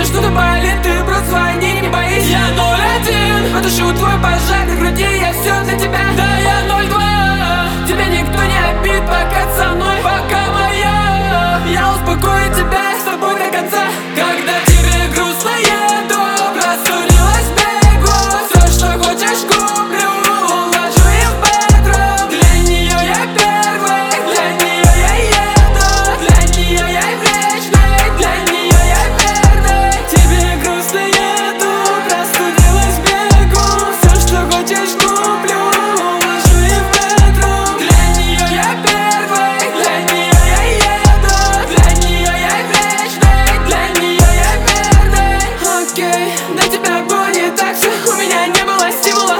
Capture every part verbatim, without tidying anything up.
что-то болит, ты просто звони, не боись. Я ноль один, потушу твой пожар на груди, я все для тебя. Да, я ноль два, тебя никто не обидит, пока ты со мной, пока моя. Я успокою тебя, с тобой до конца. Когда тебе грустно, еду, простудилась, бегу. Все, что хочешь, куплю, уложу и в бедрум. Для нее я первый, для нее я еду. Для нее я вечный, для нее я верный. Тебе грустно, еду, простудилась, бегу. Все, что хочешь, куплю, уложу и в бедрум. Для нее я первый, для нее я еду. Для нее я вечный, для нее я верный. Окей, до тебя было не так все, у меня не было стимула.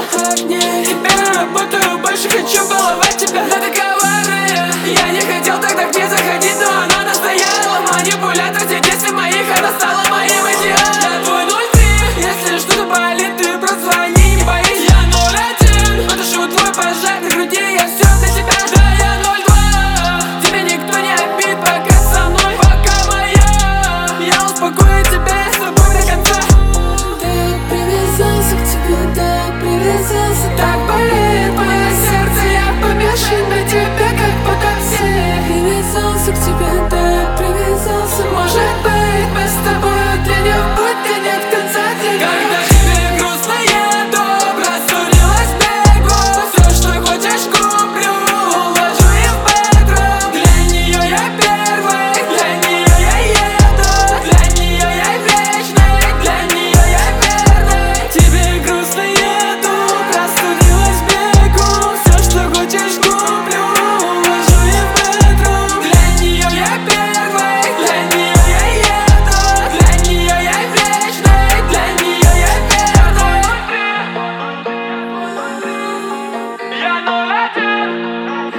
Теперь работаю, больше хочу баловать тебя. Да ты коварная, я не хотел тогда к ней заходить, но она настояла. Манипулятор всех действий моих, она стала моим идеалом. Я твой ноль три, если что-то болит, ты просто звони, не боись. Я ноль один, потушу твой пожар на груди, я все для тебя. Да, я ноль два, тебя никто не обидит, пока ты со мной, пока моя. Я успокою тебя, с тобой до конца. Так привязался к тебе, так привязался. Так болит мое сердце, я помешан на тебе, как потопсе. Привязался к тебе, так привязался. Может быть, мы с тобой для не в путь, где нет конца для. Когда тебе грустно, еду, простудилась, бегу. Все, что хочешь, куплю, уложу и в бедрум. Для нее я первый, для нее я еду. Для нее я вечный, для нее я верный. Тебе грустно, еду, простудилась, бегу. Все, что хочешь, куплю, уложу и в бедрум. Для нее я первый, для нее я еду. Для нее я вечный, для нее я верный. Я ноль один.